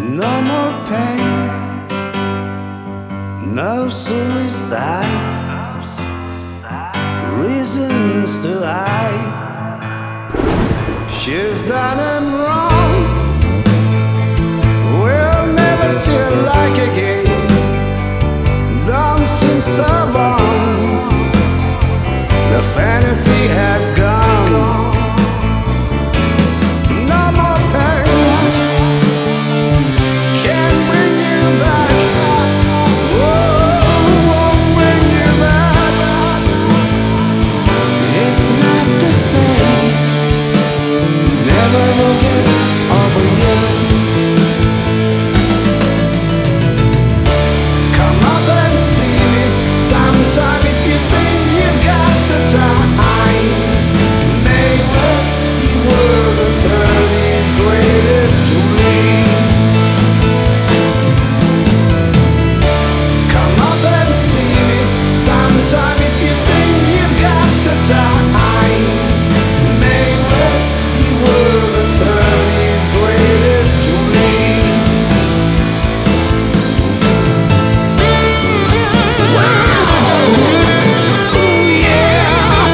No more pain, no suicide, reasons to hide. She's done him wrong, we'll never see her like again. Don't seem so long, the fantasy has gone. No more pain can bring you back. Oh, won't bring you back. It's not the same. Never will get over you. Come up and see me sometime if you think you've got the time. Nameless, you were the 30s greatest dream. Come up and see me sometime if you think you've got the time. Nameless, you were the 30s greatest dream. Ooh, yeah.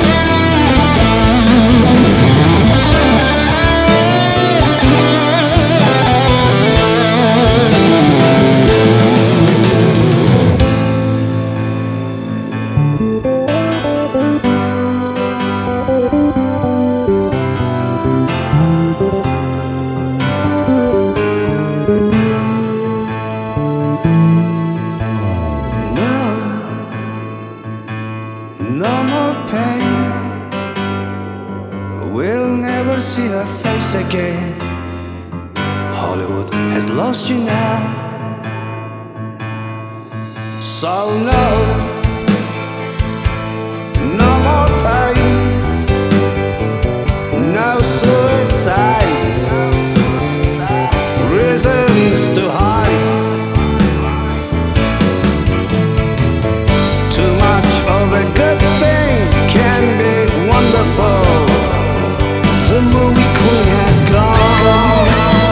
No more pain. We'll never see her face again. Hollywood has lost you now. So no more pain, no suicide, reasons to hide. Too much of a good thing can be wonderful. The movie queen has gone.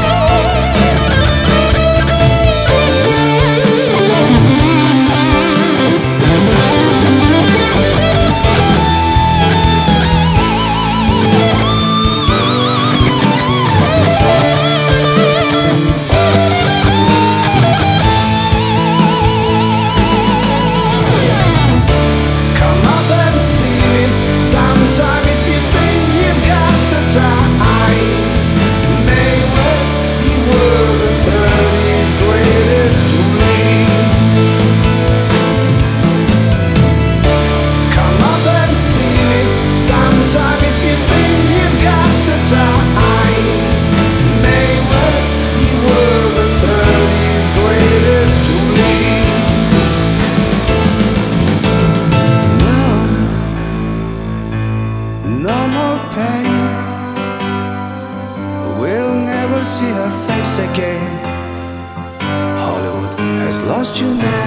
Come up and see me sometime if you think you've got the time. Nameless, you were the 30s greatest dream. Come up and see me sometime if you think you've got the time. Nameless, you were the 30s greatest dream. No more pain. We'll never see her face again. Hollywood has lost you now.